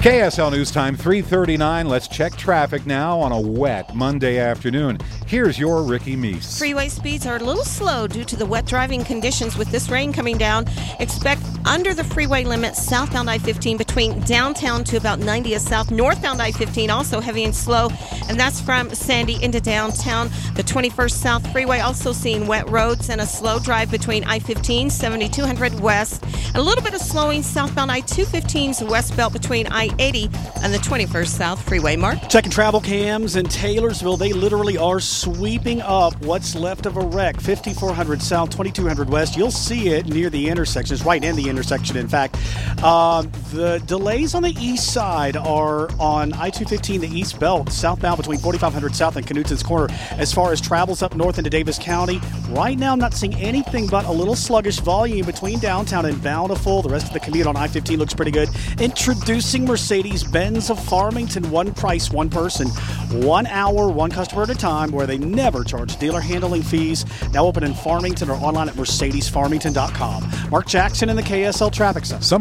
KSL News Time, 3:39. Let's check traffic now on a wet Monday afternoon. Here's your Ricky Meese. Freeway speeds are a little slow due to the wet driving conditions with this rain coming down. Expect under the freeway limit southbound I-15 between downtown to about 90th south. Northbound I-15 also heavy and slow, and that's from Sandy into downtown. The 21st South Freeway also seeing wet roads and a slow drive between I-15, 7200 west. A little bit of slowing southbound I-215's west belt between I-80 and the 21st South Freeway. Mark? Checking travel cams in Taylorsville. They literally are sweeping up what's left of a wreck. 5400 south, 2200 west. You'll see it near the intersections, right in the intersection, in fact. The delays on the east side are on I-215, the east belt, southbound between 4500 south and Knutson's Corner. As far as travels up north into Davis County, right now I'm not seeing anything but a little sluggish volume between downtown and Bountiful. The rest of the commute on I-15 looks pretty good. Introducing Mercedes-Benz of Farmington. One price, one person. 1 hour, one customer at a time, where they never charge dealer handling fees. Now open in Farmington or online at mercedesfarmington.com. Mark Jackson in the KSL Traffic Center.